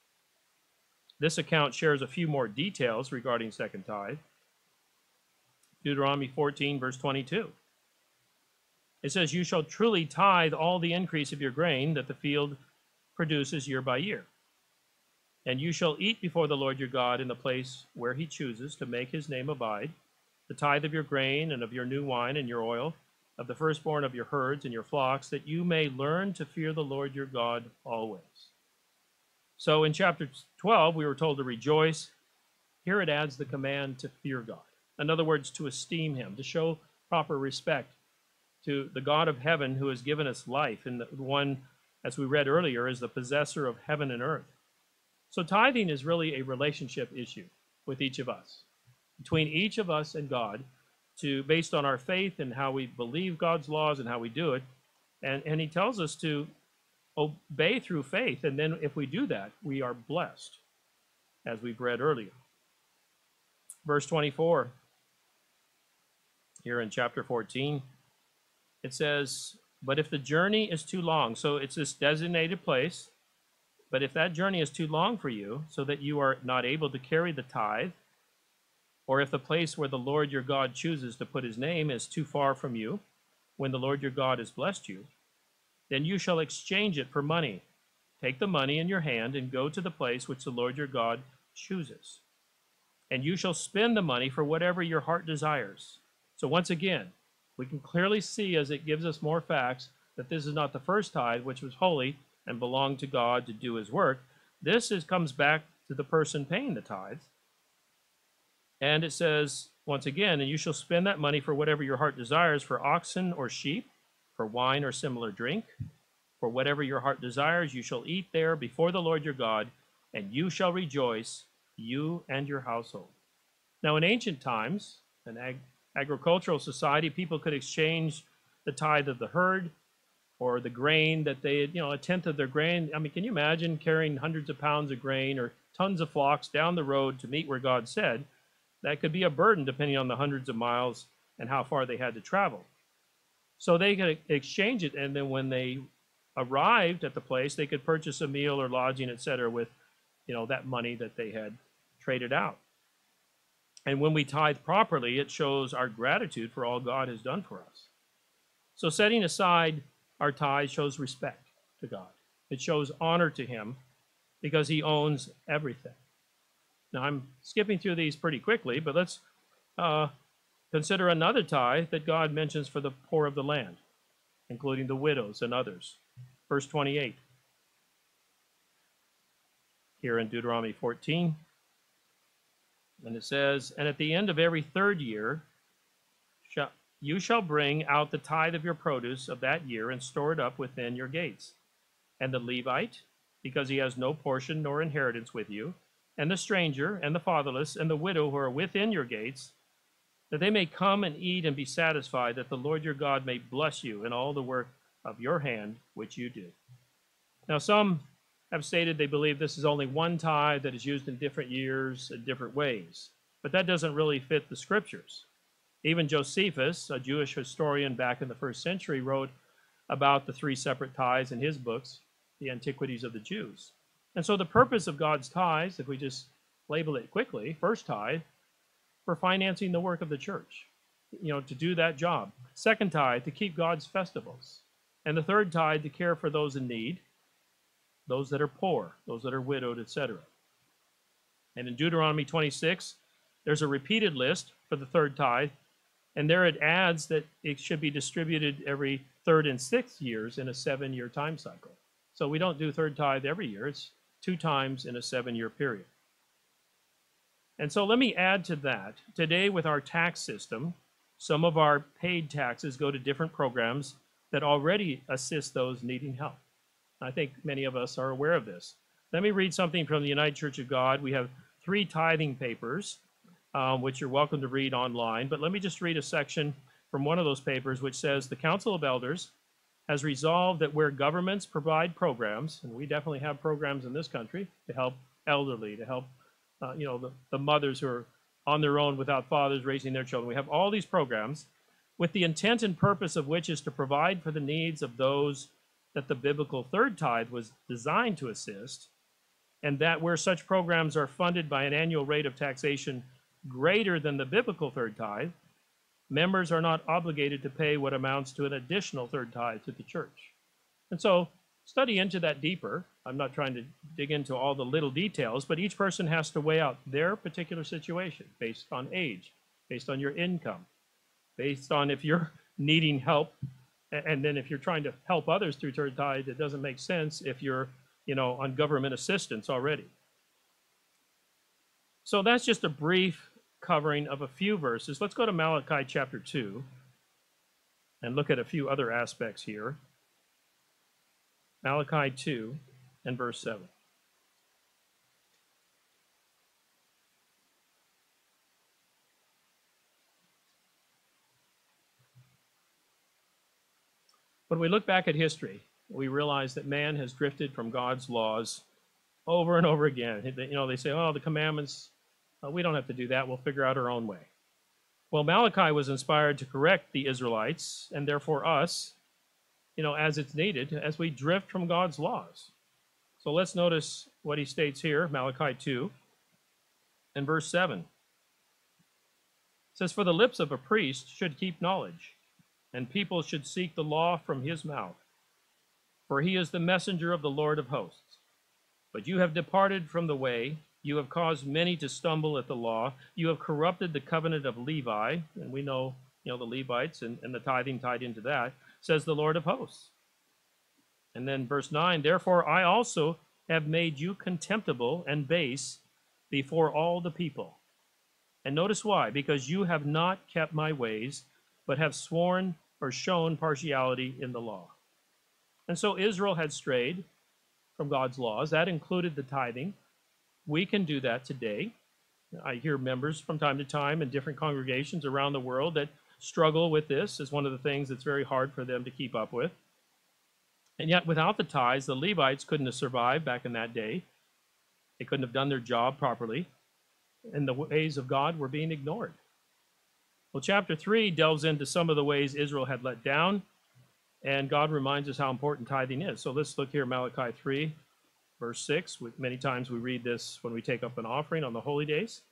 this account shares a few more details regarding second tithe. Deuteronomy 14, verse 22. It says, "You shall truly tithe all the increase of your grain that the field produces year by year. And you shall eat before the Lord your God in the place where he chooses to make his name abide, the tithe of your grain and of your new wine and your oil, of the firstborn of your herds and your flocks, that you may learn to fear the Lord your God always." So in chapter 12, we were told to rejoice. Here it adds the command to fear God. In other words, to esteem him, to show proper respect to the God of heaven who has given us life, and the one, as we read earlier, is the possessor of heaven and earth. So tithing is really a relationship issue with each of us, between each of us and God, based on our faith and how we believe God's laws and how we do it. And he tells us to obey through faith. And then if we do that, we are blessed, as we've read earlier. Verse 24, here in chapter 14, it says, "But if the journey is too long," so it's this designated place, "but if that journey is too long for you, so that you are not able to carry the tithe, or if the place where the Lord your God chooses to put his name is too far from you, when the Lord your God has blessed you, then you shall exchange it for money. Take the money in your hand and go to the place which the Lord your God chooses. And you shall spend the money for whatever your heart desires." So once again, we can clearly see, as it gives us more facts, that this is not the first tithe, which was holy and belonged to God to do his work. This comes back to the person paying the tithes. And it says, once again, "And you shall spend that money for whatever your heart desires, for oxen or sheep, for wine or similar drink. For whatever your heart desires, you shall eat there before the Lord your God, and you shall rejoice, you and your household." Now, in ancient times, an agricultural society, people could exchange the tithe of the herd or the grain that they had, a tenth of their grain. I mean, can you imagine carrying hundreds of pounds of grain or tons of flocks down the road to meet where God said? That could be a burden depending on the hundreds of miles and how far they had to travel. So they could exchange it, and then when they arrived at the place, they could purchase a meal or lodging, etc., with that money that they had traded out. And when we tithe properly, it shows our gratitude for all God has done for us. So setting aside our tithe shows respect to God. It shows honor to him because he owns everything. Now, I'm skipping through these pretty quickly, but let's consider another tithe that God mentions for the poor of the land, including the widows and others. Verse 28, here in Deuteronomy 14. And it says, "And at the end of every third year, you shall bring out the tithe of your produce of that year and store it up within your gates. And the Levite, because he has no portion nor inheritance with you, and the stranger, and the fatherless, and the widow who are within your gates, that they may come and eat and be satisfied, that the Lord your God may bless you in all the work of your hand which you do. Now, some have stated they believe this is only one tithe that is used in different years in different ways, but that doesn't really fit the scriptures. Even Josephus, a Jewish historian back in the first century, wrote about the three separate tithes in his books, The Antiquities of the Jews. And so the purpose of God's tithes, if we just label it quickly, first tithe, for financing the work of the church, to do that job. Second tithe, to keep God's festivals. And the third tithe, to care for those in need, those that are poor, those that are widowed, etc. And in Deuteronomy 26, there's a repeated list for the third tithe, and there it adds that it should be distributed every third and sixth years in a 7-year time cycle. So we don't do third tithe every year, it's 2 times in a 7-year period. And so let me add to that. Today with our tax system, some of our paid taxes go to different programs that already assist those needing help. I think many of us are aware of this. Let me read something from the United Church of God. We have 3 tithing papers, which you're welcome to read online. But let me just read a section from one of those papers, which says, the Council of Elders has resolved that where governments provide programs, and we definitely have programs in this country to help elderly, to help the mothers who are on their own without fathers raising their children. We have all these programs with the intent and purpose of which is to provide for the needs of those that the biblical third tithe was designed to assist, and that where such programs are funded by an annual rate of taxation greater than the biblical third tithe, members are not obligated to pay what amounts to an additional third tithe to the church. And so study into that deeper. I'm not trying to dig into all the little details, but each person has to weigh out their particular situation based on age, based on your income, based on if you're needing help, and then if you're trying to help others through third tithe, it doesn't make sense if you're on government assistance already. So that's just a brief covering of a few verses. Let's go to Malachi chapter 2 and look at a few other aspects here. Malachi 2 and verse 7. When we look back at history, we realize that man has drifted from God's laws over and over again. They say, oh, the commandments, we don't have to do that. We'll figure out our own way. Well, Malachi was inspired to correct the Israelites and therefore us, as it's needed, as we drift from God's laws. So let's notice what he states here, Malachi 2 and verse 7. It says, for the lips of a priest should keep knowledge, and people should seek the law from his mouth. For he is the messenger of the Lord of hosts. But you have departed from the way. You have caused many to stumble at the law. You have corrupted the covenant of Levi. And we know, the Levites and the tithing tied into that, says the Lord of hosts. And then verse 9, therefore I also have made you contemptible and base before all the people. And notice why. Because you have not kept my ways, but have sworn or shown partiality in the law. And so Israel had strayed from God's laws. That included the tithing. We can do that today. I hear members from time to time in different congregations around the world that struggle with this as one of the things that's very hard for them to keep up with. And yet without the tithes, the Levites couldn't have survived back in that day. They couldn't have done their job properly, and the ways of God were being ignored. Well, chapter 3 delves into some of the ways Israel had let down, and God reminds us how important tithing is. So let's look here, Malachi 3, verse 6. Many times we read this when we take up an offering on the holy days.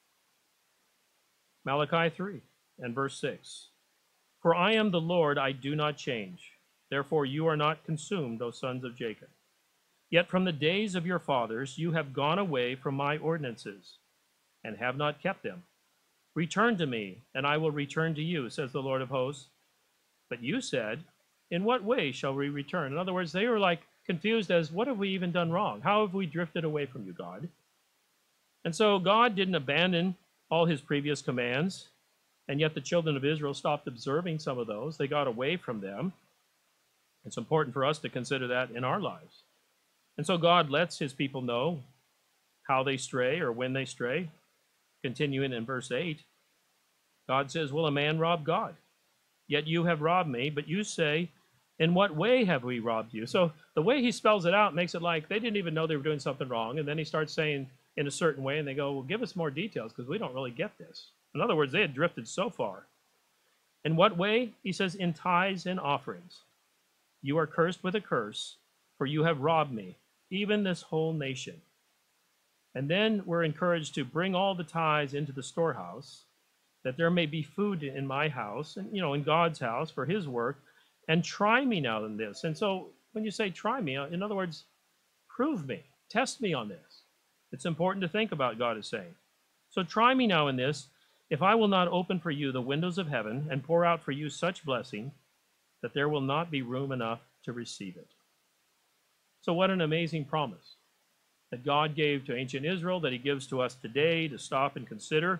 Malachi 3 and verse 6. For I am the Lord, I do not change. Therefore you are not consumed, O sons of Jacob. Yet from the days of your fathers you have gone away from my ordinances, and have not kept them. Return to me, and I will return to you, says the Lord of hosts. But you said, in what way shall we return? In other words, they were like confused as, what have we even done wrong? How have we drifted away from you, God? And so God didn't abandon all his previous commands, and yet the children of Israel stopped observing some of those. They got away from them. It's important for us to consider that in our lives. And so God lets his people know how they stray or when they stray. Continuing in verse 8, God says, will a man rob God? Yet you have robbed me, but you say, In what way have we robbed you? So the way he spells it out makes it like they didn't even know they were doing something wrong. And then he starts saying in a certain way, and they go, well, give us more details because we don't really get this. In other words, they had drifted so far. In what way? He says, in tithes and offerings. You are cursed with a curse, for you have robbed me, even this whole nation. And then we're encouraged to bring all the tithes into the storehouse, that there may be food in my house, and in God's house for his work, and try me now in this. And so when you say try me, in other words, prove me, test me on this. It's important to think about, God is saying. So try me now in this, if I will not open for you the windows of heaven and pour out for you such blessing that there will not be room enough to receive it. So what an amazing promise that God gave to ancient Israel, that he gives to us today to stop and consider.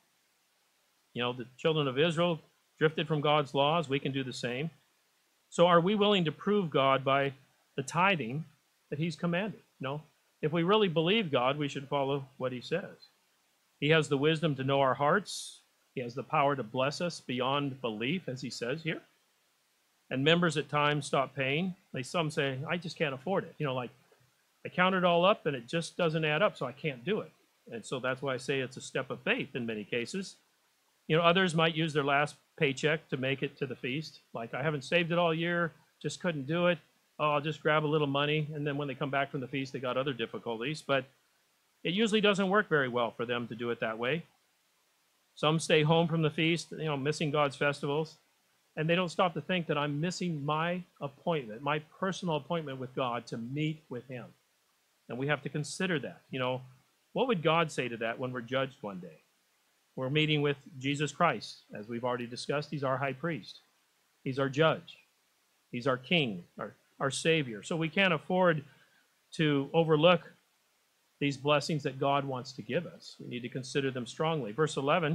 The children of Israel drifted from God's laws. We can do the same. So are we willing to prove God by the tithing that he's commanded? No. If we really believe God, we should follow what he says. He has the wisdom to know our hearts. He has the power to bless us beyond belief, as he says here. And members at times stop paying. Some say, I just can't afford it. Like I count it all up and it just doesn't add up, so I can't do it. And so that's why I say it's a step of faith in many cases. Others might use their last paycheck to make it to the feast. Like, I haven't saved it all year, just couldn't do it. Oh, I'll just grab a little money. And then when they come back from the feast, they got other difficulties. But it usually doesn't work very well for them to do it that way. Some stay home from the feast, missing God's festivals. And they don't stop to think that I'm missing my appointment, my personal appointment with God to meet with him. And we have to consider that. What would God say to that when we're judged one day? We're meeting with Jesus Christ, as we've already discussed. He's our high priest. He's our judge. He's our king, our savior. So we can't afford to overlook these blessings that God wants to give us. We need to consider them strongly. Verse 11,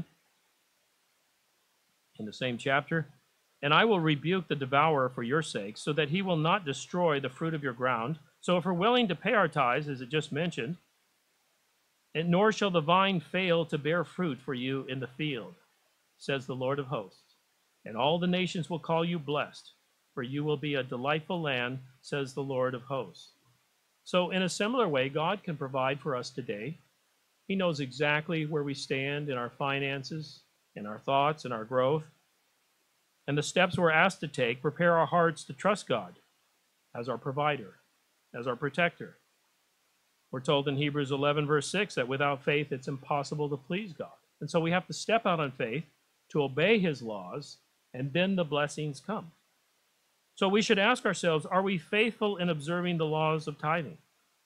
in the same chapter, and I will rebuke the devourer for your sake, so that he will not destroy the fruit of your ground. So if we're willing to pay our tithes, as it just mentioned, and nor shall the vine fail to bear fruit for you in the field, says the Lord of hosts. And all the nations will call you blessed, for you will be a delightful land, says the Lord of hosts. So in a similar way, God can provide for us today. He knows exactly where we stand in our finances, in our thoughts, in our growth. And the steps we're asked to take prepare our hearts to trust God as our provider, as our protector. We're told in Hebrews 11, verse 6, that without faith, it's impossible to please God. And so we have to step out on faith to obey his laws, and then the blessings come. So we should ask ourselves, are we faithful in observing the laws of tithing?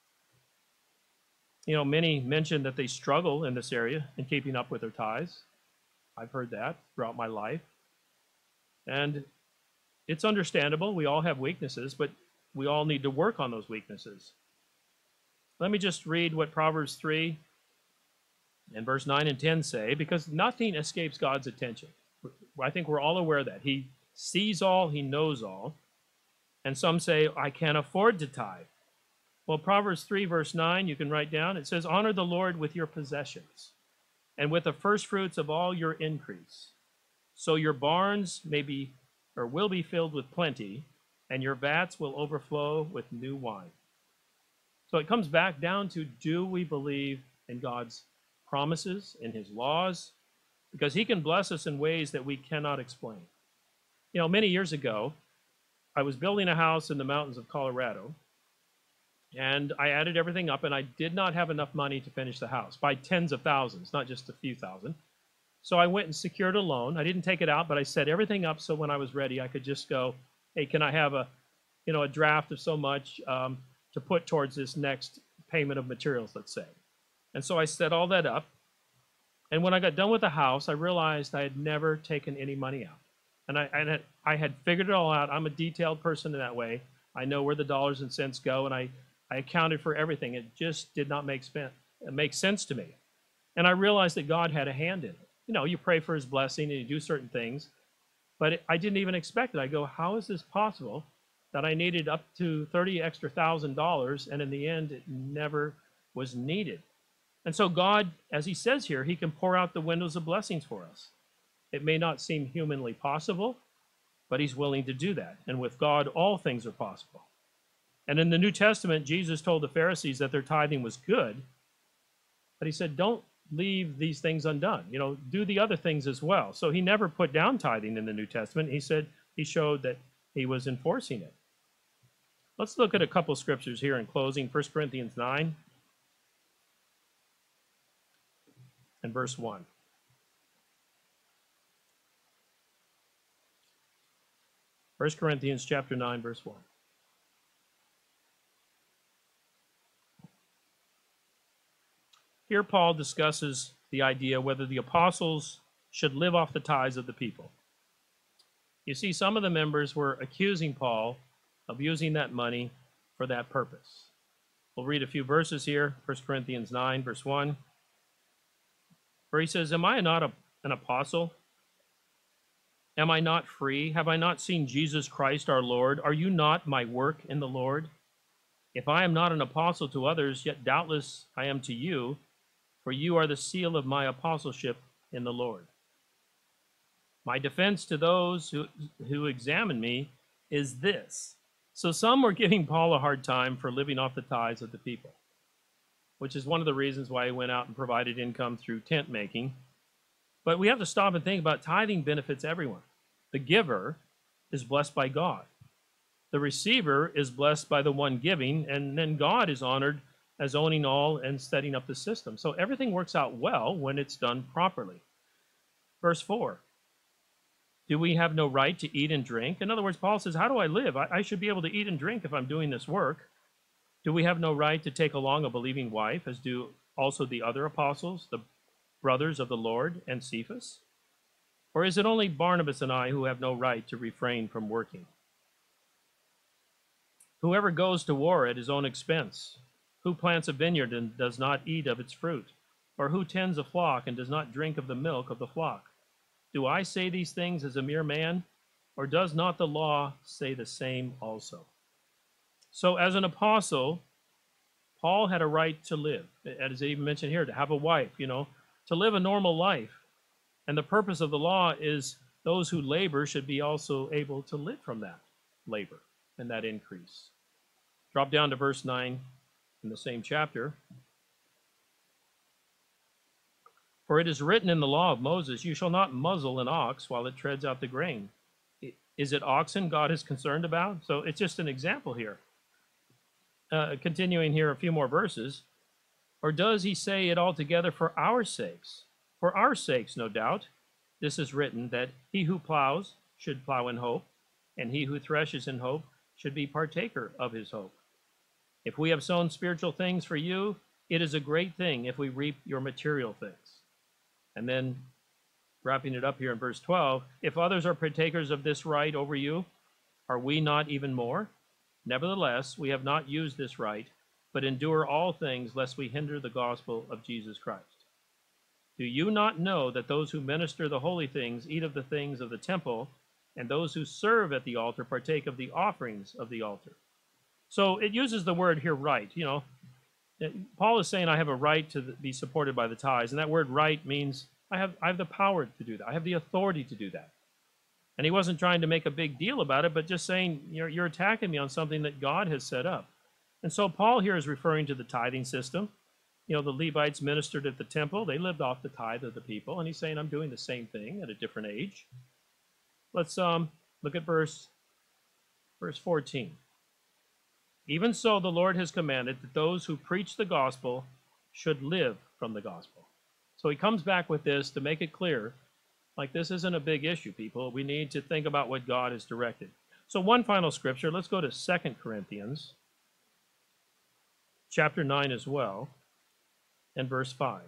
Many mention that they struggle in this area in keeping up with their tithes. I've heard that throughout my life. And it's understandable. We all have weaknesses, but we all need to work on those weaknesses. Let me just read what Proverbs 3 and verse 9 and 10 say, because nothing escapes God's attention. I think we're all aware of that. He sees all, he knows all. And some say, I can't afford to tithe. Well, Proverbs 3 verse 9, you can write down, it says, honor the Lord with your possessions and with the first fruits of all your increase. So your barns will be filled with plenty, and your vats will overflow with new wine. So it comes back down to, do we believe in God's promises, in his laws? Because he can bless us in ways that we cannot explain. Many years ago, I was building a house in the mountains of Colorado, and I added everything up, and I did not have enough money to finish the house by tens of thousands, not just a few thousand. So I went and secured a loan. I didn't take it out, but I set everything up so when I was ready, I could just go, hey, can I have a draft of so much to put towards this next payment of materials, let's say. And so I set all that up. And when I got done with the house, I realized I had never taken any money out. And I had figured it all out. I'm a detailed person in that way. I know where the dollars and cents go, and I accounted for everything. It just did not make sense to me. And I realized that God had a hand in it. You pray for his blessing and you do certain things, but I didn't even expect it. I go, how is this possible that I needed up to $30,000 extra, and in the end, it never was needed? And so God, as he says here, he can pour out the windows of blessings for us. It may not seem humanly possible, but he's willing to do that. And with God, all things are possible. And in the New Testament, Jesus told the Pharisees that their tithing was good, but he said, don't leave these things undone. Do the other things as well. So he never put down tithing in the New Testament. He said he showed that he was enforcing it. Let's look at a couple scriptures here in closing. 1 Corinthians 9 and verse 1. First Corinthians chapter 9, verse 1. Here Paul discusses the idea whether the apostles should live off the tithes of the people. You see, some of the members were accusing Paul of using that money for that purpose. We'll read a few verses here. 1 Corinthians 9, verse 1, where he says, am I not an apostle? Am I not free? Have I not seen Jesus Christ our Lord? Are you not my work in the Lord? If I am not an apostle to others, yet doubtless I am to you, for you are the seal of my apostleship in the Lord. My defense to those who examine me is this. So some were giving Paul a hard time for living off the tithes of the people, which is one of the reasons why he went out and provided income through tent making. But we have to stop and think about tithing benefits everyone. The giver is blessed by God. The receiver is blessed by the one giving, and then God is honored as owning all and setting up the system. So everything works out well when it's done properly. Verse 4, do we have no right to eat and drink? In other words, Paul says, how do I live? I should be able to eat and drink if I'm doing this work. Do we have no right to take along a believing wife, as do also the other apostles, the brothers of the Lord, and Cephas? Or is it only Barnabas and I who have no right to refrain from working? Whoever goes to war at his own expense, who plants a vineyard and does not eat of its fruit, or who tends a flock and does not drink of the milk of the flock? Do I say these things as a mere man, or does not the law say the same also? So as an apostle, Paul had a right to live, as I even mentioned here, to have a wife, to live a normal life. And the purpose of the law is those who labor should be also able to live from that labor and that increase. Drop down to verse 9 in the same chapter. For it is written in the law of Moses, you shall not muzzle an ox while it treads out the grain. Is it oxen God is concerned about? So it's just an example here. Continuing here a few more verses. Or does he say it altogether for our sakes? For our sakes, no doubt. This is written, that he who plows should plow in hope, and he who threshes in hope should be partaker of his hope. If we have sown spiritual things for you, it is a great thing if we reap your material things. And then, wrapping it up here in verse 12, if others are partakers of this right over you, are we not even more? Nevertheless, we have not used this right, but endure all things, lest we hinder the gospel of Jesus Christ. Do you not know that those who minister the holy things eat of the things of the temple, and those who serve at the altar partake of the offerings of the altar? So it uses the word here, right. Paul is saying I have a right to be supported by the tithes, and that word right means I have the power to do that. I have the authority to do that. And he wasn't trying to make a big deal about it, but just saying, you're attacking me on something that God has set up. And so Paul here is referring to the tithing system. The Levites ministered at the temple. They lived off the tithe of the people. And he's saying, I'm doing the same thing at a different age. Let's look at verse 14. Even so, the Lord has commanded that those who preach the gospel should live from the gospel. So he comes back with this to make it clear, like this isn't a big issue, people. We need to think about what God has directed. So one final scripture. Let's go to 2 Corinthians chapter 9 as well, and verse 5.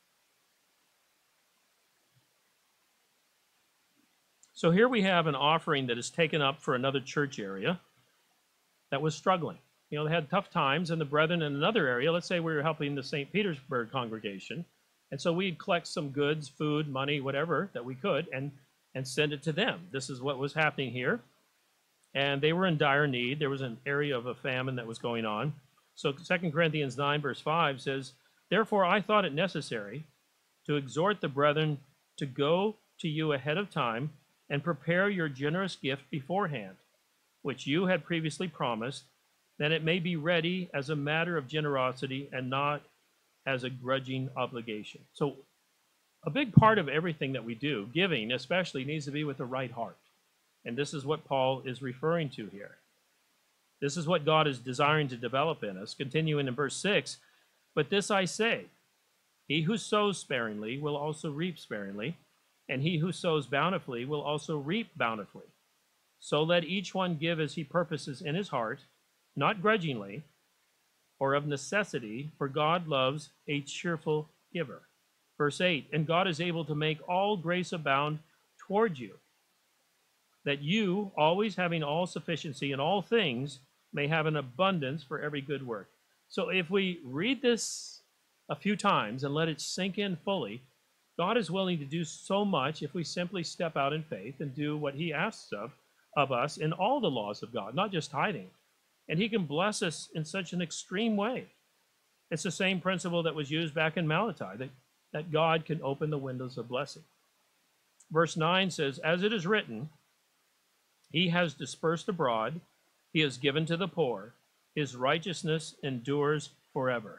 So here we have an offering that is taken up for another church area that was struggling. They had tough times, and the brethren in another area, let's say we were helping the St. Petersburg congregation, and so we'd collect some goods, food, money, whatever that we could, and send it to them. This is what was happening here. And they were in dire need. There was an area of a famine that was going on. So 2 Corinthians 9, verse 5 says, therefore I thought it necessary to exhort the brethren to go to you ahead of time and prepare your generous gift beforehand, which you had previously promised, that it may be ready as a matter of generosity and not as a grudging obligation. So, a big part of everything that we do, giving especially, needs to be with the right heart. And this is what Paul is referring to here. This is what God is desiring to develop in us. Continuing in verse 6, but this I say, he who sows sparingly will also reap sparingly, and he who sows bountifully will also reap bountifully. So let each one give as he purposes in his heart, not grudgingly or of necessity, for God loves a cheerful giver. Verse 8, and God is able to make all grace abound toward you, that you, always having all sufficiency in all things, may have an abundance for every good work. So if we read this a few times and let it sink in fully, God is willing to do so much if we simply step out in faith and do what he asks of us in all the laws of God, not just tithing. And he can bless us in such an extreme way. It's the same principle that was used back in Malachi, that God can open the windows of blessing. Verse 9 says, as it is written, he has dispersed abroad, he has given to the poor, his righteousness endures forever.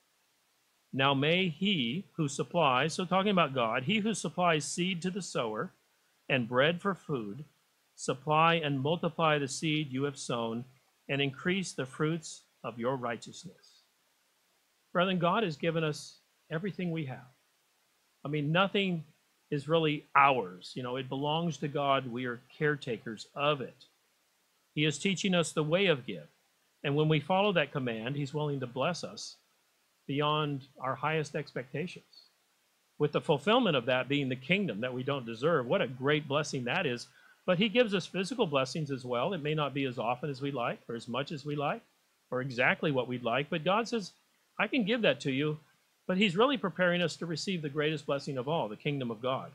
Now may he who supplies, so talking about God, he who supplies seed to the sower and bread for food, supply and multiply the seed you have sown and increase the fruits of your righteousness. Brethren, God has given us everything we have. I mean, nothing is really ours. You know, it belongs to God. We are caretakers of it. He is teaching us the way of give. And when we follow that command, he's willing to bless us beyond our highest expectations. With the fulfillment of that being the kingdom that we don't deserve, what a great blessing that is. But he gives us physical blessings as well. It may not be as often as we like, or as much as we like, or exactly what we'd like. But God says, I can give that to you. But he's really preparing us to receive the greatest blessing of all, the kingdom of God.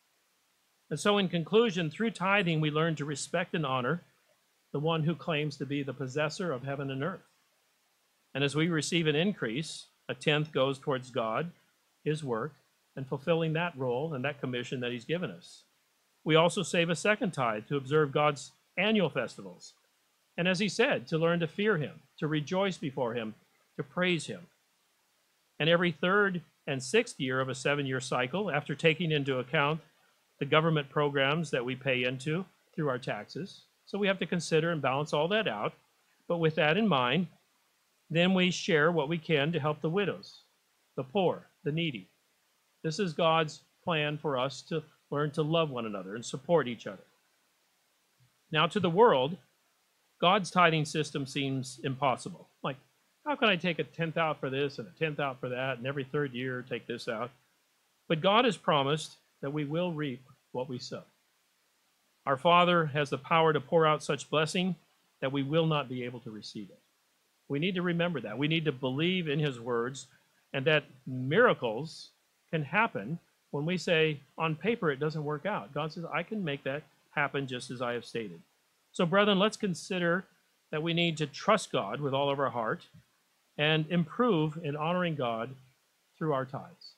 And so in conclusion, through tithing, we learn to respect and honor the one who claims to be the possessor of heaven and earth. And as we receive an increase, a tenth goes towards God, his work, and fulfilling that role and that commission that he's given us. We also save a second tithe to observe God's annual festivals. And as he said, to learn to fear him, to rejoice before him, to praise him. And every third and sixth year of a 7-year cycle, after taking into account the government programs that we pay into through our taxes, so we have to consider and balance all that out. But with that in mind, then we share what we can to help the widows, the poor, the needy. This is God's plan for us to learn to love one another and support each other. Now, to the world, God's tithing system seems impossible. Like, how can I take a tenth out for this and a tenth out for that, and every third year take this out? But God has promised that we will reap what we sow. Our Father has the power to pour out such blessing that we will not be able to receive it. We need to remember that. We need to believe in his words, and that miracles can happen when we say, on paper, it doesn't work out. God says, I can make that happen just as I have stated. So, brethren, let's consider that we need to trust God with all of our heart and improve in honoring God through our tithes.